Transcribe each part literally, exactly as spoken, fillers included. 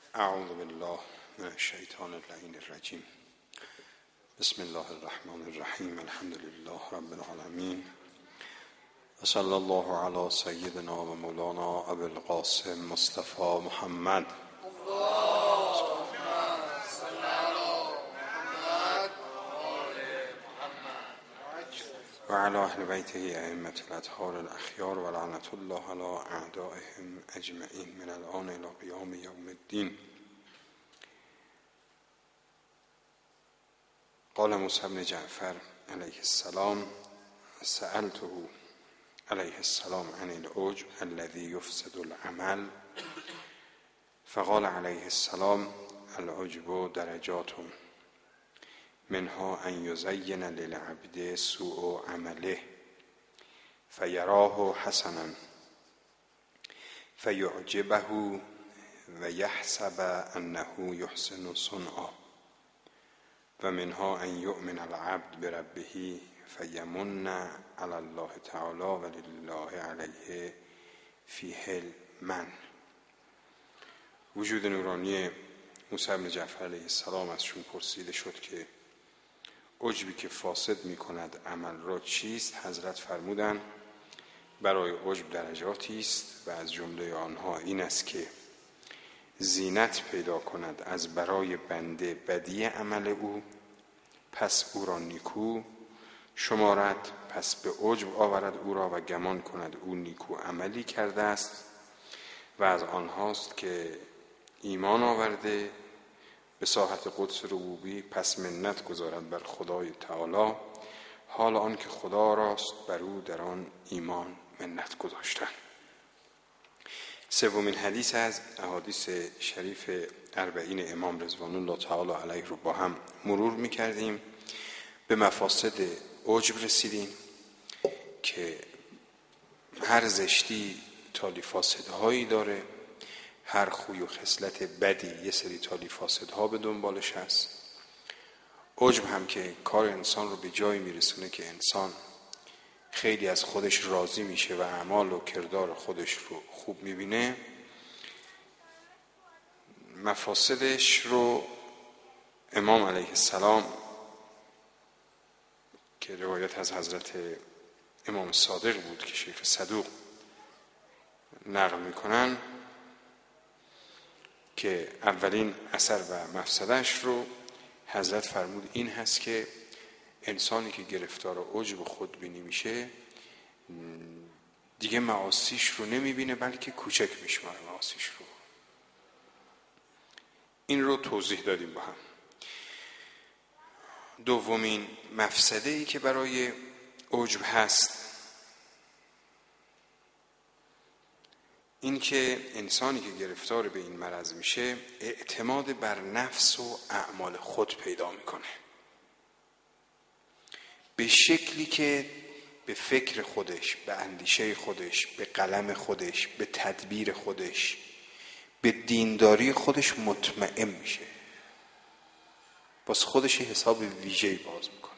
اعوذ بالله من الشیطان اللعین الرجیم. بسم الله الرحمن الرحیم. الحمد لله رب العالمین و صلی الله علی سیدنا و مولانا ابی القاسم مصطفی محمد و علی اهل بیته ائمة الاطهار الاخیار و لعنة الله علی اعدائهم اجمعین من الان الی قیام یوم الدین. قال موسی بن جعفر علیه السلام: سألته علیه السلام عن العجب الذي يفسد العمل فقال علیه السلام: العجب درجات منها ان يزين للعبد سوء عمله فيراه حسنا فيعجبه ويحسب انه يحسن صنعا و منها ان یؤمن العبد بربه فیمن علی الله تعالی و لله علیه فیه المن. وجود نورانی موسی بن جعفر علیه السلام ازشون پرسیده شد که عجبی که فاسد می کند عمل را چیست؟ حضرت فرمودند برای عجب درجاتی است و از جمله آنها این است که زینت پیدا کند از برای بنده بدی عمل او، پس او را نیکو شمارد، پس به عجب آورد او را و گمان کند او نیکو عملی کرده است. و از آنهاست که ایمان آورده به ساحت قدس ربوبی، پس منت گذارد بر خدای تعالی، حال آن که خدا راست بر او در آن ایمان منت گذاشتن. سومین حدیث از احادیث شریف اربعین امام رضوان الله تعالی علیه رو با هم مرور می‌کردیم. به مفاسد عجب رسیدیم که هر زشتی تالی فاسدهایی داره، هر خوی و خصلت بدی یه سری تالی فاسدها به دنبالش هست. عجب هم که کار انسان رو به جایی میرسونه که انسان خیلی از خودش راضی میشه و اعمال و کردار خودش رو خوب میبینه. مفاسدش رو امام علیه السلام که روایت از حضرت امام صادق بود که شیخ صدوق نقل میکنن که اولین اثر و مفسدش رو حضرت فرمود این هست که انسانی که گرفتار عجب خودبینی میشه دیگه معاصیش رو نمیبینه بلکه کوچک میشماره معاصیش رو. این رو توضیح دادیم با هم. دومین مفسده ای که برای عجب هست این که انسانی که گرفتار به این مرض میشه اعتماد بر نفس و اعمال خود پیدا میکنه به شکلی که به فکر خودش، به اندیشه خودش، به قلم خودش، به تدبیر خودش، به دینداری خودش مطمئن میشه، واسه خودش حساب ویژه‌ای باز میکنه.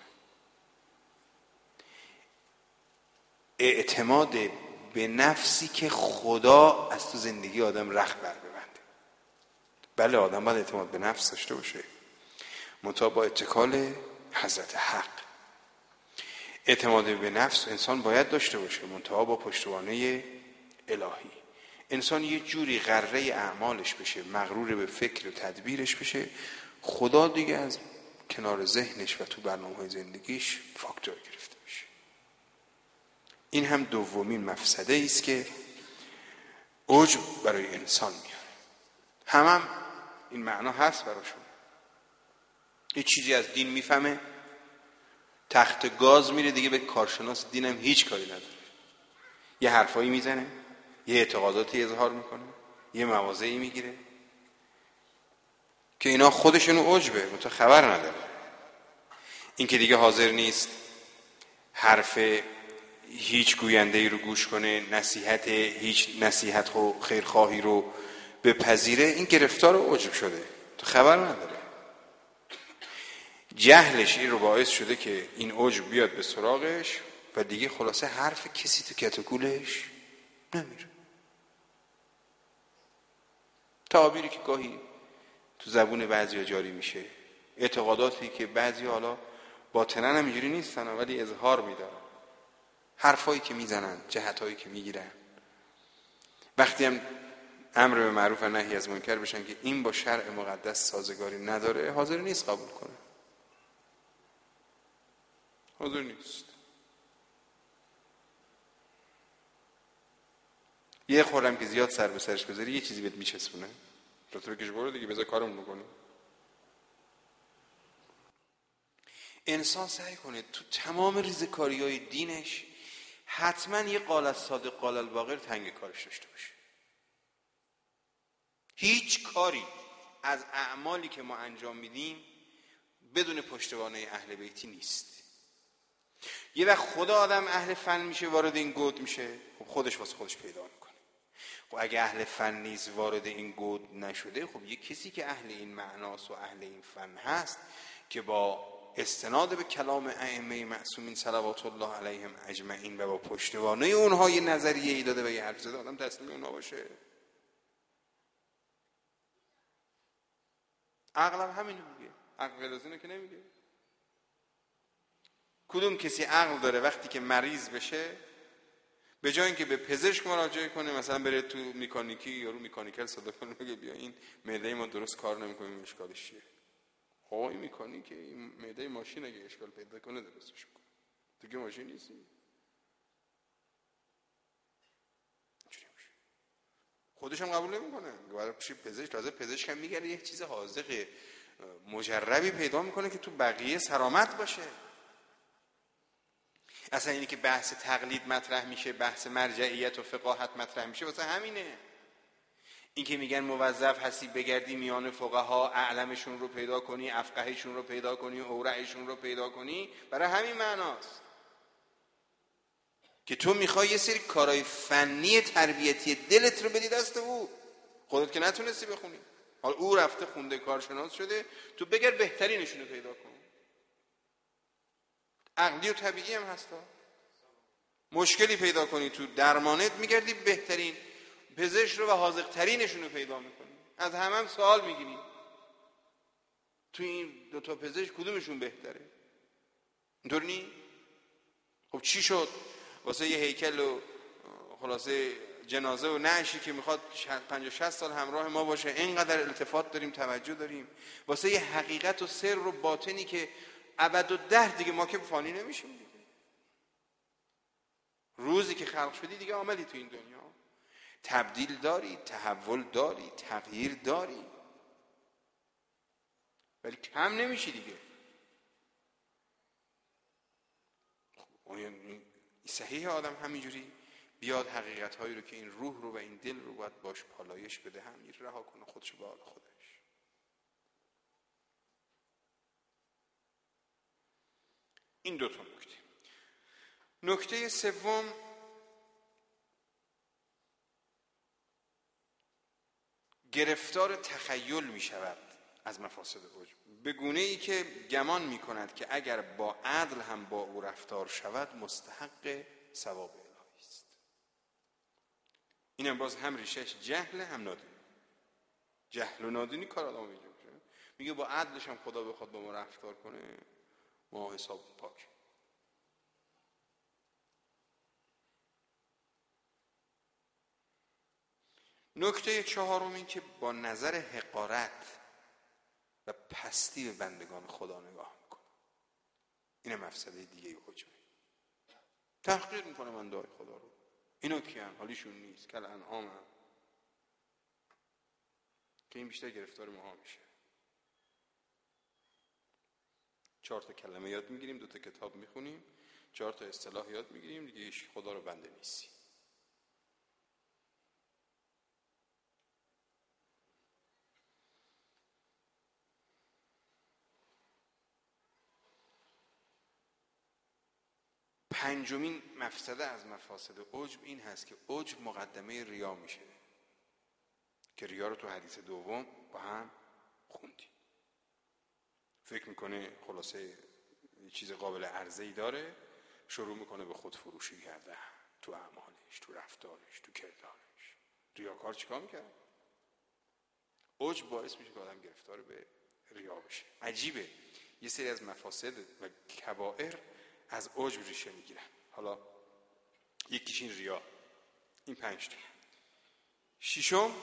اعتماد به نفسی که خدا از تو زندگی آدم رخت بر ببنده. بله آدم باید اعتماد به نفس داشته باشه، منتها با اتکال حضرت حق. اعتماد به نفس انسان باید داشته باشه، منتها با پشتوانه الهی. انسان یه جوری غره اعمالش بشه، مغرور به فکر و تدبیرش بشه، خدا دیگه از کنار ذهنش و تو برنامه‌های زندگیش فاکتور گرفته بشه. این هم دومین مفسده است که عجب برای انسان میاره. هم هم این معنا هست براشون. یه چیزی از دین میفهمه، تخت گاز میره دیگه به کارشناس دینم هیچ کاری نداره. یه حرفایی میزنه، یه اعتقاداتی اظهار میکنه، یه مواضعی میگیره که اینا خودشونو عجبه، منتها خبر نداره. این که دیگه حاضر نیست حرف هیچ گوینده‌ای رو گوش کنه، نصیحت هیچ نصیحت و خیرخواهی رو بپذیره، این گرفتار عجب شده، تو خبر نداره. جهلش این رو باعث شده که این عجب بیاد به سراغش و دیگه خلاصه حرف کسی تو کتکولش نمیره. تعابیری که گاهی تو زبون بعضیا جاری میشه، اعتقاداتی که بعضی حالا باطنن هم اینجوری نیستن ولی اظهار میدارن، حرفایی که میزنن، جهتایی که میگیرن. وقتی هم امر به معروف و نهی از منکر بشن که این با شرع مقدس سازگاری نداره، حاضر نیست قبول کنه، حاضر نیست. یه خورم که زیاد سر به سرش بذاری یه چیزی بهت میچسبونه، تو بکش برو دیگه، بذار کارمون بکنیم. انسان سعی کنه تو تمام ریزکاری‌های دینش حتما یه قال الصادق قال الباقر تنگ کارش داشته باشه. هیچ کاری از اعمالی که ما انجام میدیم بدون پشتوانه اهل بیتی نیست. یه وقت خدا آدم اهل فن میشه وارد این گود میشه، خب خودش واسه خودش پیدا میکنه. خب اگه اهل فن نیست وارد این گود نشده، خب یه کسی که اهل این معناست و اهل این فن هست که با استناد به کلام ائمه معصومین صلوات الله علیهم اجمعین و با پشتوانه اونها یه نظریه ای داده و یه حرف زده، آدم تسلیم اونها باشه. عقلم همینو میگه، عقل غیر از اینو که نمیگه. کدوم کسی عقل داره وقتی که مریض بشه به جای اینکه به پزشک مراجعه کنه، مثلا بره تو مکانیکی یا رو مکانیکال صدا کنه بگه بیا این معده ما درست کار نمیکنه، این اشکالش چیه؟ خب این مکانیکه، این معده ماشین اگه اشکال پیدا کنه درستش کنه، دیگه ماشین نیستی. خودش هم قبول نمیکنه، برای چی پزشک؟ تازه پزشک هم میگه یک چیز حاذق مجربی پیدا میکنه که تو بقیه سرامت باشه. اصلا اینی که بحث تقلید مطرح میشه، بحث مرجعیت و فقاهت مطرح میشه واسه همینه. این که میگن موظف هستی بگردی میان فقها اعلمشون رو پیدا کنی، افقهشون رو پیدا کنی، اورعشون رو پیدا کنی، برای همین معناست که تو میخوای یه سری کارهای فنی تربیتی دلت رو بدی دست او، خودت که نتونستی بخونی، حالا او رفته خونده کارشناس شده، تو بگر بهترینشون رو پیدا کن. عقلی و طبیعی هم هستا، مشکلی پیدا کنی تو درمانت میگردی بهترین پزشک رو و حاذق ترینشون رو پیدا میکنی، از همه هم سوال میگیری تو این دوتا پزشک کدومشون بهتره. اینطور نی؟ خب چی شد واسه یه هیکل و خلاصه جنازه و نعشی که میخواد پنجاه شصت سال همراه ما باشه اینقدر التفات داریم، توجه داریم، واسه یه حقیقت و سر و باطنی که ابد و ده دیگه ما که فانی نمیشیم دیگه. روزی که خلق شدی دیگه عملی تو این دنیا، تبدیل داری، تحول داری، تغییر داری، ولی کم نمیشی دیگه. صحیح آدم همینجوری بیاد حقیقت هایی رو که این روح رو و این دل رو باید باش پالایش بده همین رها کنه خودشو به حال خودش. این دو تا نکته. نکته سوم، گرفتار تخیل می شود از مفاسد عجب به گونه ای که گمان می کند که اگر با عدل هم با او رفتار شود مستحق ثواب الهی است. اینم باز هم ریشش جهل هم نادینی. جهل و نادینی کار آدم میگه میگه با عدلش هم خدا بخواد با ما رفتار کنه ما حساب پاک. نکته چهارم این که با نظر حقارت و پستی به بندگان خدا نگاه میکنه. اینه مفسده دیگه عجبه. تحقیر میکنه بنده‌های خدا رو. اینا کیان؟ حالیشون نیست، کل انعام هم. که این بیشتر گرفتار ما میشه. چهار تا کلمه یاد میگیریم، دو تا کتاب میخونیم، چهار تا اصطلاح یاد میگیریم، دیگه هیچ خدا رو بنده نیستی. پنجمین مفسده از مفاسد عجب این هست که عجب مقدمه ریا میشه که ریا رو تو حدیث دوم با هم خوندیم. فکر میکنه خلاصه چیز قابل عرضه‌ای داره، شروع میکنه به خود فروشی کردن تو اعمالش، تو رفتارش، تو کردارش. ریاکار چیکار میکنه؟ عجب باعث میشه که آدم گرفتار به ریا بشه. عجیبه یه سری از مفاسد و کبائر از عجب ریشه میگیرن. حالا یکیش این ریا، این پنج تا. ششم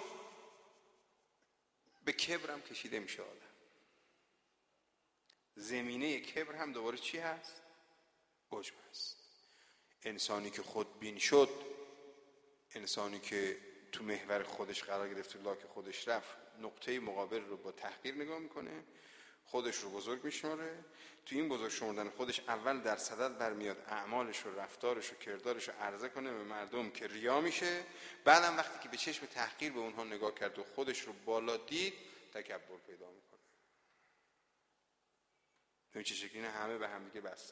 به کبرم کشیده میشه آدم. زمینه کبر هم دوباره چی هست؟ عجب هست. انسانی که خودبین شد، انسانی که تو محور خودش قرار گرفت، تو لاک خودش رفت، نقطه مقابل رو با تحقیر نگاه میکنه، خودش رو بزرگ میشماره. تو این بزرگ شمردن خودش اول در صدد برمیاد اعمالش و رفتارش و کردارش رو عرضه کنه به مردم که ریا میشه. بعدم وقتی که به چشم تحقیر به اونها نگاه کرد و خودش رو بالا دید، تکبر پیدا میکنه. این چه شکلی؟ نه همه به هم دیگه بسته.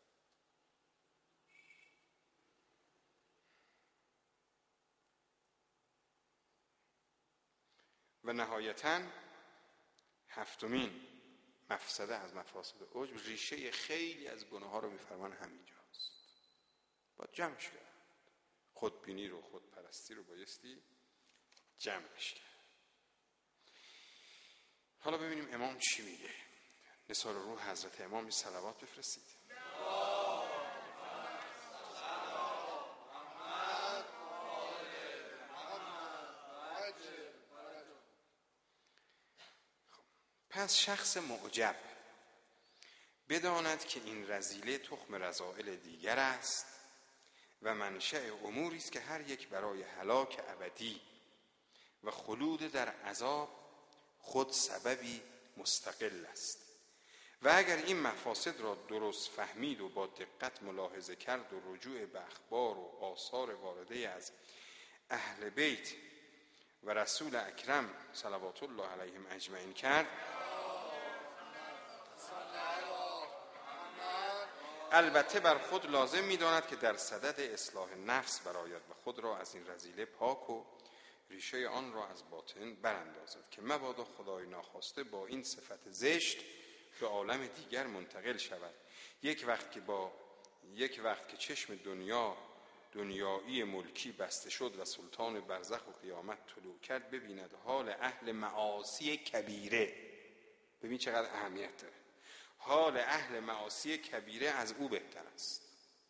و نهایتاً هفتمین مفسده از مفاسد عجب، ریشه خیلی از گناه ها رو میفرمان همینجاست. باید جمعش کرد. خودبینی رو، خودپرستی رو بایستی جمعش کرد. حالا ببینیم امام چی میگه. نثار روح حضرت امام بی صلوات بفرستید. پس شخص معجب بداند که این رذیله تخم رذائل دیگر است و منشأ اموری است که هر یک برای هلاک ابدی و خلود در عذاب خود سببی مستقل است. و اگر این مفاسد را درست فهمید و با دقت ملاحظه کرد و رجوع به اخبار و آثار وارده از اهل بیت و رسول اکرم صلوات الله علیهم اجمعین کرد، البته بر خود لازم می‌داند که در صدد اصلاح نفس برآید و خود را از این رذیله پاک و ریشه آن را از باطن براندازد که مبادا خدای ناخواسته با این صفت زشت به عالم دیگر منتقل شود. یک وقت که با یک وقت که چشم دنیا دنیایی ملکی بسته شد و سلطان برزخ و قیامت طلوع کرد، ببیند حال اهل معاصی کبیره. ببین چقدر اهمیت داره. حال اهل معاصی کبیره از او بهتر است.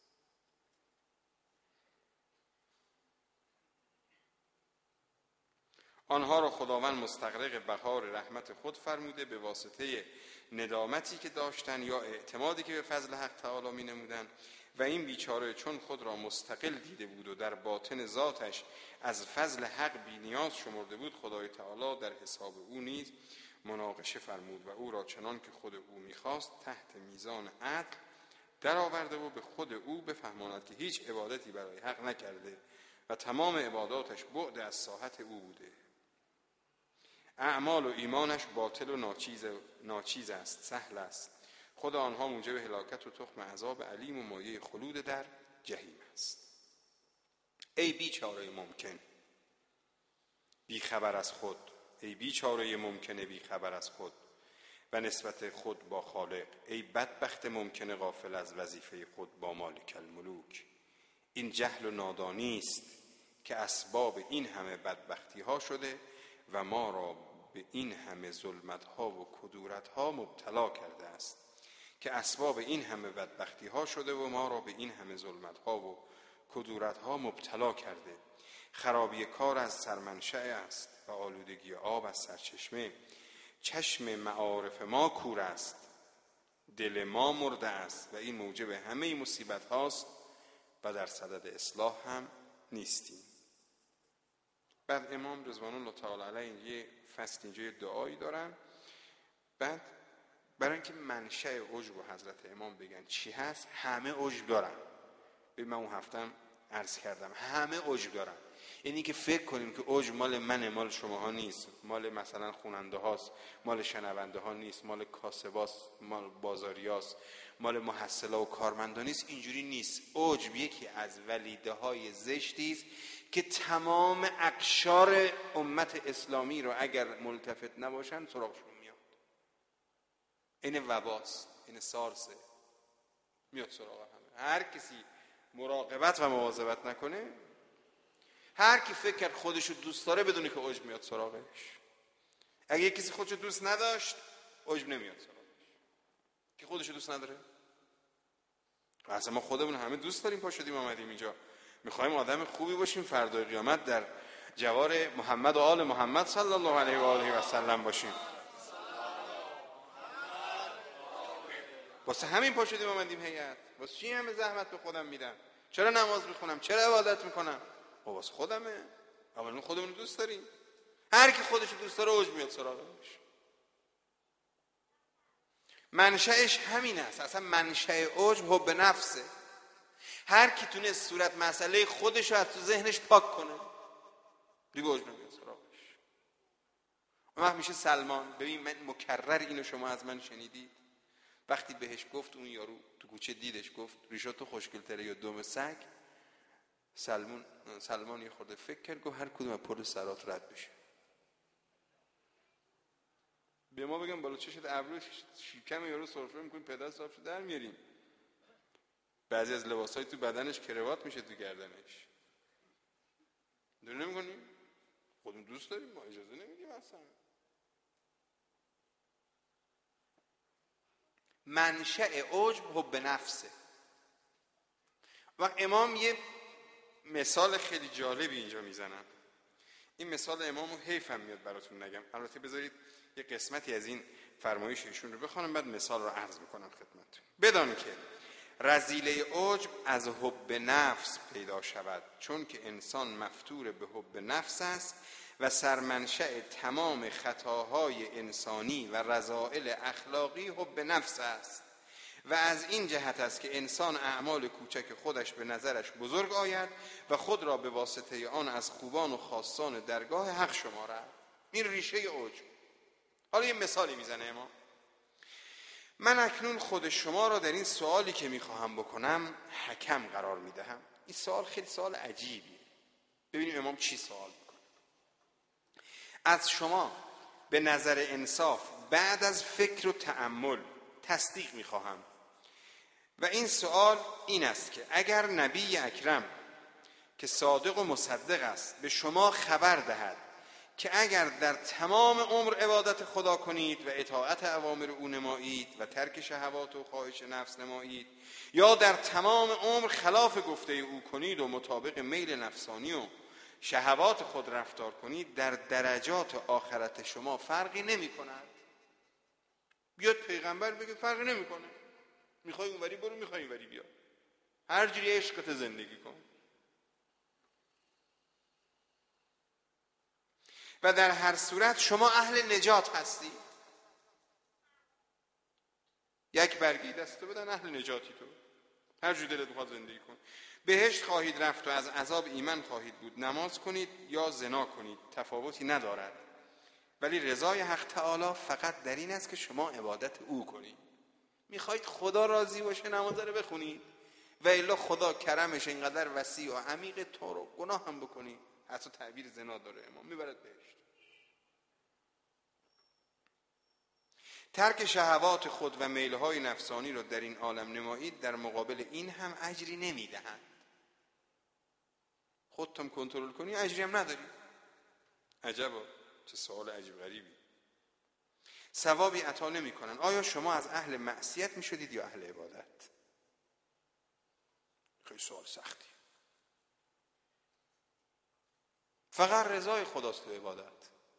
آنها را خداوند مستغرق بهار رحمت خود فرموده به واسطه ندامتی که داشتن یا اعتمادی که به فضل حق تعالی می نمودن. و این بیچاره چون خود را مستقل دیده بود و در باطن ذاتش از فضل حق بی نیاز شمرده بود، خدای تعالی در حساب او نیز مناقشه فرمود و او را چنان که خود او میخواست تحت میزان عدل در آورده و به خود او بفهماند که هیچ عبادتی برای حق نکرده و تمام عباداتش بعد از ساحت او بوده. اعمال و ایمانش باطل و ناچیز, ناچیز است، سهل است. خود آنها موجب هلاکت و تخم عذاب علیم و مایه خلود در جهنم است. ای بیچاره ممکن بی خبر از خود، ای بیچاره ممکنه بی خبر از خود و نسبت خود با خالق، ای بدبخت ممکنه غافل از وظیفه خود با مالک الملوک. این جهل و نادانی است که اسباب این همه بدبختی ها شده و ما را به این همه ظلمت ها و کدورت ها مبتلا کرده است، که اسباب این همه بدبختی ها شده و ما را به این همه ظلمت ها و کدورت ها مبتلا کرده. خرابی کار از سرمنشأ است و آلودگی آب از سرچشمه. چشم معارف ما کور است، دل ما مرده است و این موجب همه مصیبت هاست و در صدد اصلاح هم نیستیم. بعد امام رضوان الله تعالی علیه یه فصل اینجا یه دعایی دارن. بعد برای اینکه منشأ عجب و حضرت امام بگن چی هست، همه عجب دارن. ببین من اون هفتم عرض کردم همه عجب دارن. یعنی که فکر کنیم که عجب مال منه، مال شماها نیست، مال مثلا خوننده هاست، مال شنونده ها نیست، مال کاسباست، مال بازاریاست، مال محصلا و کارمندا نیست. اینجوری نیست. عجب یکی از ولیده های زشتی است که تمام اقشار امت اسلامی رو اگر ملتفت نباشن سراغشون میاد. این وباست، این سارسه، میاد سراغ همه. هر کسی مراقبت و مواظبت نکنه، هر کی فکر کرد خودشو دوست داره بدونه که عجب میاد سراغش. اگه یک کسی خودشو دوست نداشت عجب نمیاد سراغش. کی خودشو دوست نداره؟ اصلا ما خودمون همه دوست داریم، پا شدیم آمدیم اینجا میخوایم آدم خوبی باشیم، فردای قیامت در جوار محمد و آل محمد صلی الله علیه و آله و سلم باشیم. واسه همین پا شدیم آمدیم هیئت. واسه چی همه زحمت به خودم میدم؟ چرا نماز میخونم؟ چرا عبادت میکنم؟ خب واسه خودمه. اولا خودمون دوست داریم. هر کی خودش دوست داره عجب میاد سراغش. منشأش همین است. اصلا منشأ عجب حب نفسه. هر کی تونست صورت مسئله خودش رو از تو ذهنش پاک کنه دیگه عجب نمیاد سراغش. اون وقت میشه سلمان. ببین من مکرر اینو شما از من شنیدید، وقتی بهش گفت اون یارو تو کوچه دیدش گفت ریشا تو خوشگل‌تره یا دم سگ، سلمان سلمان یه خورده فکر کرد گفت هر کدوم از پل سرات رد بشه. به ما بگم بالا چشت ابروش شیکم یارو سرفه میکنیم پدر صاحبش در میاریم. بعضی از لباسای تو بدنش کروات میشه تو گردنش. دونه نمیکنیم؟ خودمون دوست داریم، ما اجازه نمیدیم اصلا. منشأ عجب حب نفسه. و امام یه مثال خیلی جالبی اینجا میزنن. این مثال امامو حیفم میاد براتون نگم. البته بذارید یه قسمتی از این فرمایش ایشون رو بخونم بعد مثال رو عرض میکنم خدمتتون. بدان که رذیله عجب از حب نفس پیدا شود، چون که انسان مفتور به حب نفس است و سرمنشأ تمام خطاهای انسانی و رذائل اخلاقی حب نفس است و از این جهت است که انسان اعمال کوچک خودش به نظرش بزرگ آید و خود را به واسطه آن از خوبان و خاصان درگاه حق شمارد. این ریشه عجب. حالا یه مثالی میزنه امام. من اکنون خود شما را در این سوالی که میخواهم بکنم حکم قرار میدهم. این سوال خیلی سوال عجیبیه. ببینیم امام چی سوال میکنه. از شما به نظر انصاف بعد از فکر و تأمل تصدیق میخواهم و این سوال این است که اگر نبی اکرم که صادق و مصدق است به شما خبر دهد که اگر در تمام عمر عبادت خدا کنید و اطاعت اوامر او نمایید و ترک شهوات و خواهش نفس نمایید یا در تمام عمر خلاف گفته او کنید و مطابق میل نفسانی و شهوات خود رفتار کنید در درجات آخرت شما فرقی نمی کند. بیاد پیغمبر بگه فرقی نمی کنه. میخوای اونوری برو، میخوای اینوری بیا، هر جوری عشقت زندگی کن. و در هر صورت شما اهل نجات هستید. یک برگی دستو بدن اهل نجاتی تو، هر جوری دلت بخواد زندگی کن. بهشت خواهید رفت و از عذاب ایمن خواهید بود. نماز کنید یا زنا کنید تفاوتی ندارد، ولی رضای حق تعالی فقط در این است که شما عبادت او کنید. میخواید خدا راضی باشه نماز رو بخونید و الا خدا کرمش اینقدر وسیع و عمیق تو رو گناه هم بکنید. حتی تعبیر زنا داره امام، میبرد بهشت. ترک شهوات خود و میلهای نفسانی را در این عالم نمایید، در مقابل این هم اجری نمیدهند. خودتم کنترل کنی اجری هم نداری. عجبا، چه سوال عجیب غریبی. ثوابی عطا نمی کنن. آیا شما از اهل معصیت می شدید یا اهل عبادت؟ خیلی سوال سختی. فقط رضای خداست تو عبادت.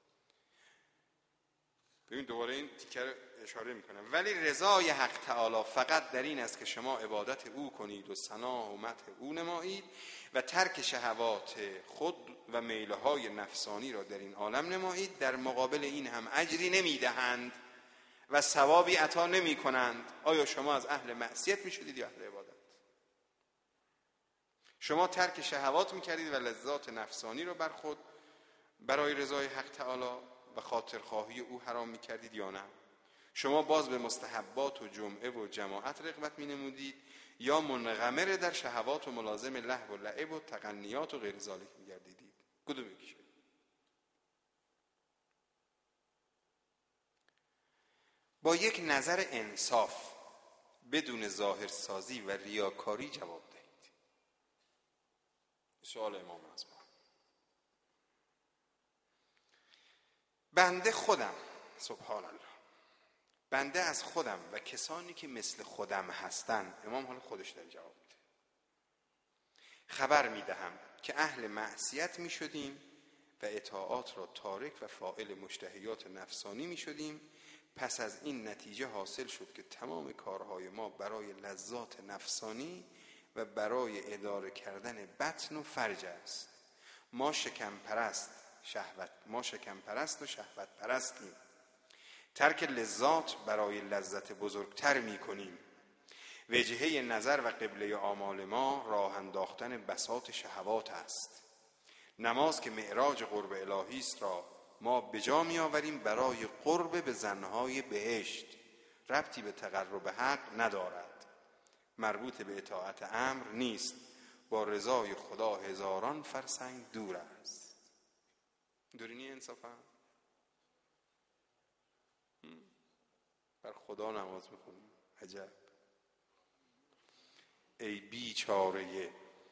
ببین دوباره این تیکر اشاره میکنم. ولی رضای حق تعالی فقط در این است که شما عبادت او کنید و ثنا و مدح او نمایید و ترک شهوات خود و میلهای نفسانی را در این عالم نمایید. در مقابل این هم اجری نمیدهند و ثوابی عطا نمی کنند. آیا شما از اهل معصیت می شدید یا اهل عبادت؟ شما ترک شهوات می کردید و لذات نفسانی را بر خود برای رضای حق تعالی و خاطرخواهی او حرام می کردید یا نه؟ شما باز به مستحبات و جمعه و جماعت رغبت می نمودید یا منغمر در شهوات و ملازم لهو و لعب و تغنیات و غیر ذالک می گردیدید؟ کدوم یکیشه؟ با یک نظر انصاف بدون ظاهرسازی و ریاکاری جواب دهید. سوال امام از ما. بنده خودم، سبحان الله، بنده از خودم و کسانی که مثل خودم هستند، امام حال خودش در جواب میده، خبر میدهم که اهل معصیت میشدیم و اطاعات را تارک و فاعل مشتهیات نفسانی میشدیم. پس از این نتیجه حاصل شد که تمام کارهای ما برای لذات نفسانی و برای اداره کردن بطن و فرج است. ما شکم پرست شهوت ما شکم پرست و شهوت پرستیم. ترک لذات برای لذت بزرگتر می کنیم. وجهه نظر و قبله آمال ما راه انداختن بساط شهوات است. نماز که معراج قرب الهی است را ما به جا می آوریم برای قرب به زنهای بهشت. ربطی به تقرب حق ندارد، مربوط به اطاعت امر نیست، با رضای خدا هزاران فرسنگ دور است. دورینی انصافا بر خدا نماز میخونیم. عجب. ای بیچاره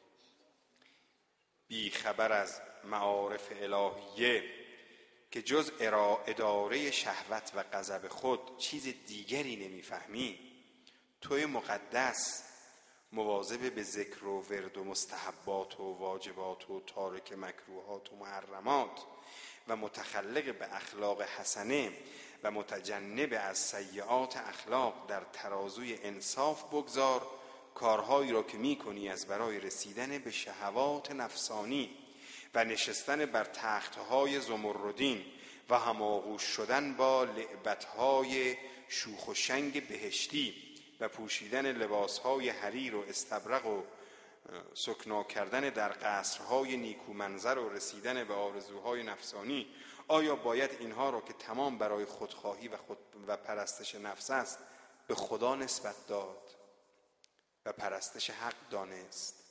بی خبر از معارف الهیه که جز اداره شهوت و غضب خود چیز دیگری نمیفهمی. توی مقدس مواظب به ذکر و ورد و مستحبات و واجبات و تارک مکروهات و محرمات و متخلق به اخلاق حسنه و متجنب از سیئات اخلاق در ترازوی انصاف بگذار. کارهایی را که می کنی از برای رسیدن به شهوات نفسانی و نشستن بر تختهای زمردین و هماغوش شدن با لعبتهای شوخ و شنگ بهشتی و پوشیدن لباسهای حریر و استبرق و سکنا کردن در قصرهای نیکومنظر و رسیدن به آرزوهای نفسانی، آیا باید اینها را که تمام برای خودخواهی و, خود و پرستش نفس است به خدا نسبت داد و پرستش حق دانست؟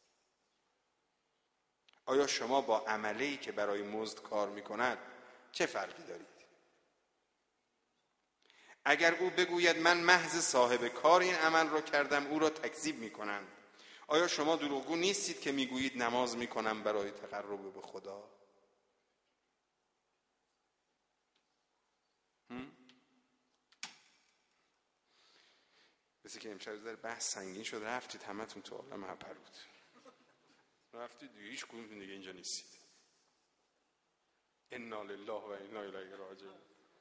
آیا شما با عملی که برای مزد کار میکند چه فرقی دارید؟ اگر او بگوید من محض صاحب کار این عمل را کردم، او را تکذیب میکنند. آیا شما دروغگو نیستید که میگویید نماز میکنم برای تقرب به خدا؟ مثل که امشب در بحث سنگین شد، رفتید همتون تو عالم هپرود، رفتید دیگه هیچ کدوم دیگه اینجا نیستید. انا لله و انا الیه راجعون.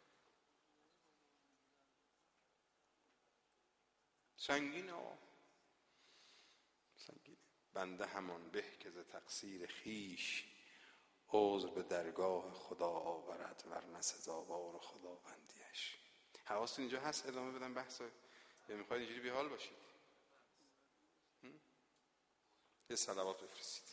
سنگینه آه سنگینه. بنده همان به که ز تقصیر خیش عذر به درگاه خدا آورد، ورنه سزاوار خداوندیش. حواستون اینجا هست ادامه بدم بحثا یا میخواید اینجوری بی حال باشید؟ یه صلوات بفرستید.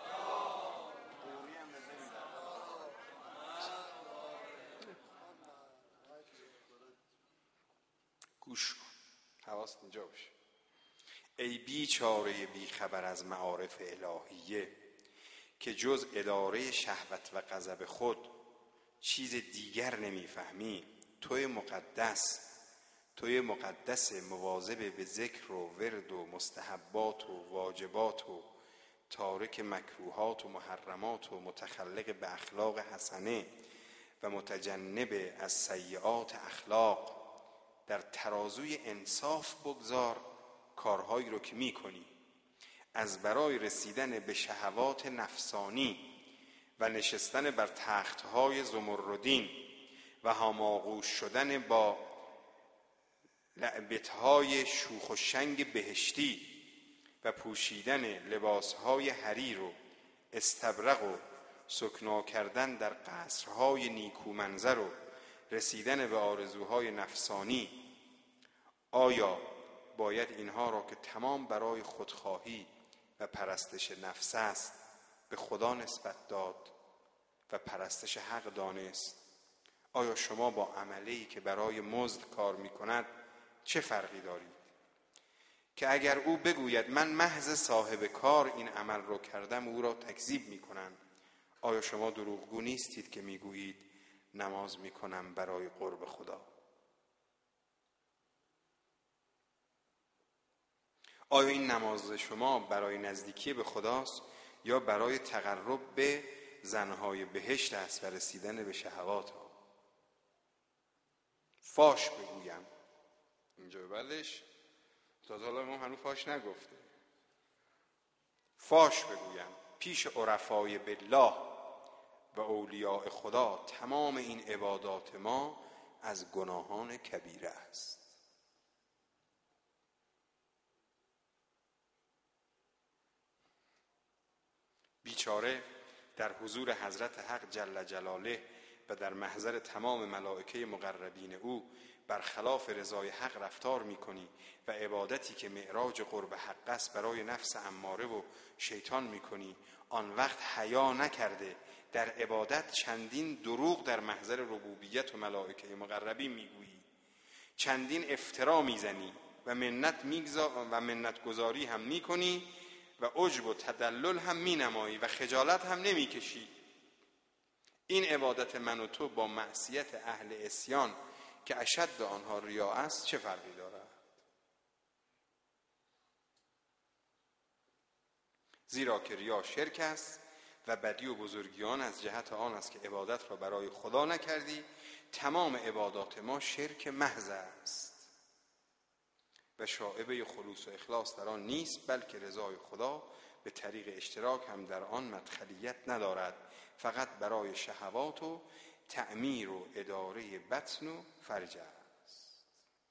گوش کن، حواست اینجا باشه. ای بیچاره بی خبر از معارف الهیه که جز اداره شهوت و غضب خود چیز دیگر نمیفهمی. توی مقدس توی مقدس مواظب به ذکر و ورد و مستحبات و واجبات و تارک مکروهات و محرمات و متخلق به اخلاق حسنه و متجنب از سیئات اخلاق در ترازوی انصاف بگذار. کارهایی رو که می کنی از برای رسیدن به شهوات نفسانی و نشستن بر تختهای زمردین و هماغوش شدن با لعبتهای شوخ و شنگ بهشتی و پوشیدن لباسهای حریر و استبرق و سکنا کردن در قصرهای نیکومنظر و رسیدن به آرزوهای نفسانی، آیا باید اینها را که تمام برای خودخواهی و پرستش نفس است به خدا نسبت داد و پرستش حق دانست؟ آیا شما با عملی که برای مزد کار می کند چه فرقی دارید؟ که اگر او بگوید من محض صاحب کار این عمل را کردم، او را تکذیب می کنند. آیا شما دروغگو نیستید که می گویید نماز می کنم برای قرب خدا؟ آیا این نماز شما برای نزدیکی به خداست یا برای تقرب به زنهای بهشت است و رسیدن به شهوات ها؟ فاش بگویم. اینجا بعدش تازه حالا ما هنوز فاش نگفته. فاش بگویم پیش عرفای بالله و اولیاء خدا تمام این عبادات ما از گناهان کبیره است. بیچاره در حضور حضرت حق جل جلاله و در محضر تمام ملائکه مقربین او برخلاف رضای حق رفتار میکنی و عبادتی که معراج قرب حق است برای نفس اماره و شیطان میکنی. آن وقت حیا نکرده در عبادت چندین دروغ در محضر ربوبیت و ملائکه مقربین میگویی، چندین افترا میزنی و منت میگذا و منت گذاری هم میکنی و عجب و تدلل هم مینمایی و خجالت هم نمیکشی. این عبادت من و تو با معصیت اهل عصیان که اشد آنها ریا است چه فرقی دارد؟ زیرا که ریا شرک است و بدی و بزرگی آن از جهت آن است که عبادت را برای خدا نکردی. تمام عبادات ما شرک محض است و شائبه خلوص و اخلاص در آن نیست، بلکه رضای خدا به طریق اشتراک هم در آن مدخلیت ندارد، فقط برای شهوات و تعمیر و اداره بطن و فرج است.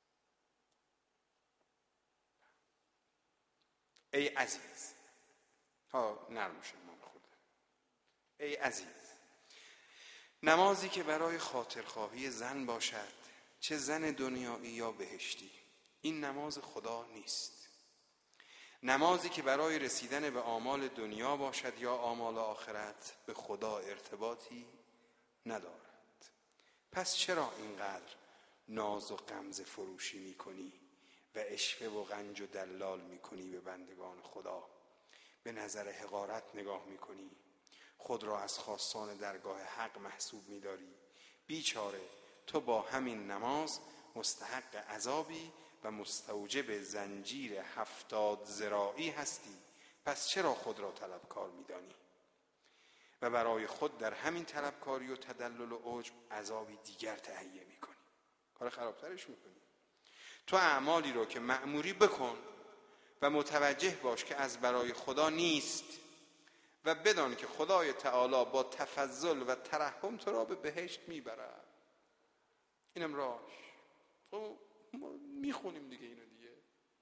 ای عزیز، ها نرم شد ما خود. ای عزیز، نمازی که برای خاطرخواهی زن باشد، چه زن دنیایی یا بهشتی، این نماز خدا نیست. نمازی که برای رسیدن به آمال دنیا باشد یا آمال آخرت به خدا ارتباطی ندارد. پس چرا اینقدر ناز و غمزه فروشی میکنی و اشوه و غنج و دلال میکنی به بندگان خدا؟ به نظر حقارت نگاه میکنی، خود را از خواستان درگاه حق محسوب میداری. بیچاره تو با همین نماز مستحق عذابی و مستوجب زنجیر هفتاد ذراعی هستی. پس چرا خود را طلبکار میدانی و برای خود در همین طلبکاری و تدلل و عجب عذابی دیگر تهیه میکنی، کار خرابترش میکنی. تو اعمالی را که مأموری بکن و متوجه باش که از برای خدا نیست و بدان که خدای تعالی با تفضل و ترحم تو را به بهشت میبرد. اینم راش. خب ما میخونیم دیگه اینو دیگه.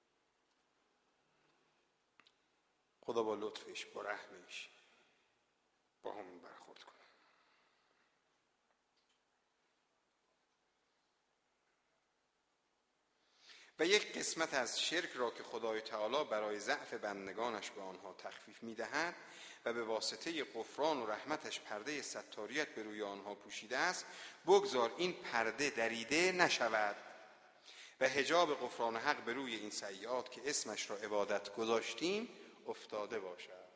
خدا با لطفش با رحمش با همون برخورد کنه. و یک قسمت از شرک را که خدای تعالی برای ضعف بندگانش به آنها تخفیف میدهد و به واسطه غفران و رحمتش پرده ستاریت به روی آنها پوشیده است، بگذار این پرده دریده نشود و حجاب غفران حق به روی این سیئات که اسمش را عبادت گذاشتیم افتاده باشد.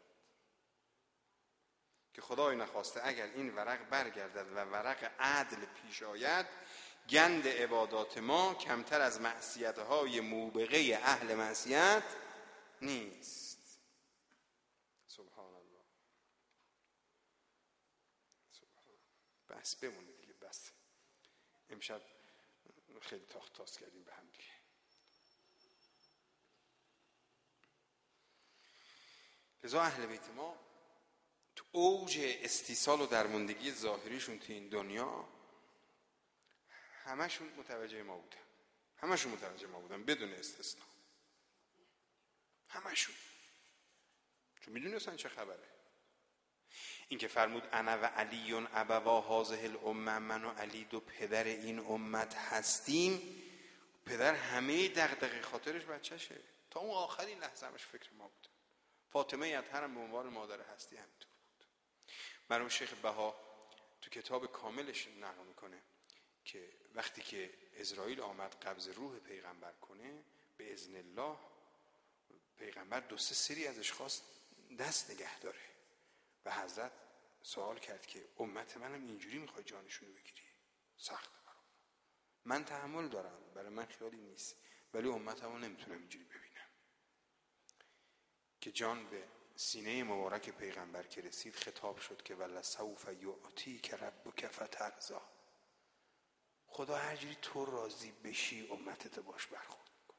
که خدای نخواسته اگر این ورق برگردد و ورق عدل پیش آید، گند عبادات ما کمتر از معصیت‌های موبقه اهل معصیت نیست. سبحان الله. سبحان الله. بس بمونه دیگه، بس. امشب خیلی تاخت تاس کردیم به هم دیگه. لذا اهل بیت ما تو اوج استیصال و درماندگی ظاهریشون تو این دنیا همشون متوجه ما بودن. همشون متوجه ما بودن بدون استثناء. همشون. چون میدونستن چه خبره. این که فرمود انا و علیون ابوا هذه الامه، من و علی دو پدر این امت هستیم. پدر همه دغدغه خاطرش بچهشه. تا اون آخرین لحظه همش فکر ما بود. فاطمه اطهر هم به عنوان مادر هستی همینطور بود. مرحوم شیخ بها تو کتاب کاملش نقل میکنه که وقتی که اسرائیل آمد قبض روح پیغمبر کنه، به اذن الله پیغمبر دو سه سری ازش خواست دست نگه داره و حضرت سوال کرد که امت منم اینجوری میخوای جانشونو بگیری؟ سخته برام. من تحمل دارم، برای من خیالی نیست، ولی امتمو نمیتونم اینجوری ببینم. که جان به سینه مبارک پیغمبر که رسید خطاب شد که ولسوف یعطیک ربک فترضی. خدا هر جوری تو راضی بشی امتت باش برخورد میکنه.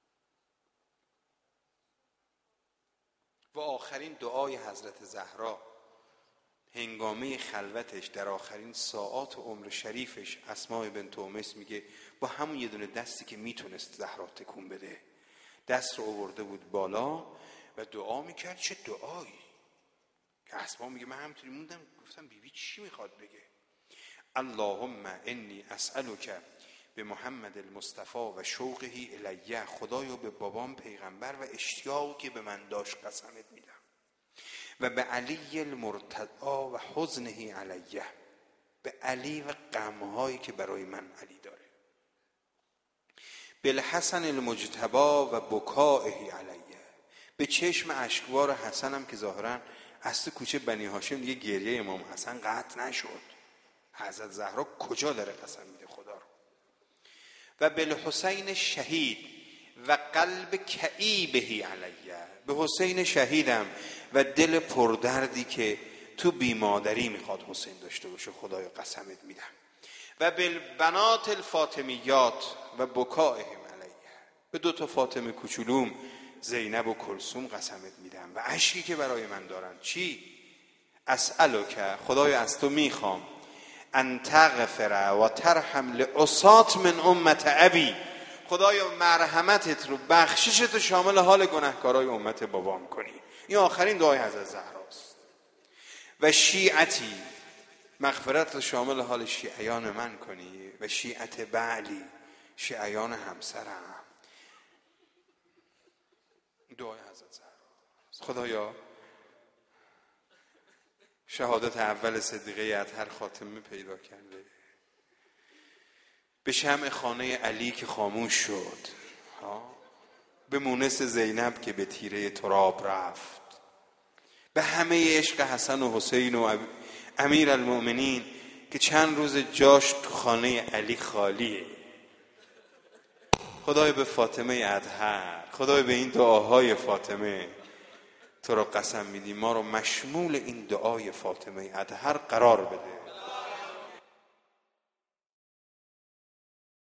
و آخرین دعای حضرت زهرا هنگامه خلوتش در آخرین ساعات عمر شریفش، اسماء بنت امیس میگه با همون یه دونه دستی که میتونست زهرا تکون بده دست رو آورده بود بالا و دعا میکرد. چه دعایی که اسماء میگه من همینطوری موندم گفتم بیبی بی چی میخواد بگه؟ اللهم انی اسألک به محمد المصطفى و شوقه الیه، خدایا به بابام پیغمبر و اشتیاقی که به من داشت قسمت میدم، و به علی المرتضی و حزنه علیه، به علی و غمهایی که برای من علی داره، بالحسن المجتبی و بکائه علیه، به چشم اشکبار حسنم که ظاهرا از تو کوچه بنی هاشم دیگه گریه امام حسن قطع نشد. حضرت زهرا کجا داره قسم میده خدا رو؟ و بالحسین شهید و قلب کئیبه علیه، به حسین شهیدم و دل پردردی که تو بیمادری میخواد حسین داشته باشه خدایا قسمت میدم، و بالبنات الفاطمیات و بکائهم علیه، به دو تا فاطمه کوچولوم زینب و کلثوم قسمت میدم و اشکی که برای من دارن. چی؟ اسألک، خدایا از تو میخوام، ان تغفر و ترحم لعصات من امت ابی، خدایا مرحمتت رو بخششت رو شامل حال گناهکارای امت بابام کنی. این آخرین دعای حضرت زهراست. و شیعتی، مغفرت رو شامل حال شیعیان من کنی، و شیعت بعلی، شیعیان همسرم. دعای حضرت زهراست. خدایا شهادت اول صدیقه اطهر خاتمه پیدا کرده، به شمع خانه علی که خاموش شد، به مونس زینب که به تیره تراب رفت، به همه عشق حسن و حسین و امیر المؤمنین که چند روز جاش تو خانه علی خالیه. خدای به فاطمه اطهر، خدای به این دعاهای فاطمه تو رو قسم میدیم ما رو مشمول این دعای فاطمه اطهر قرار بده.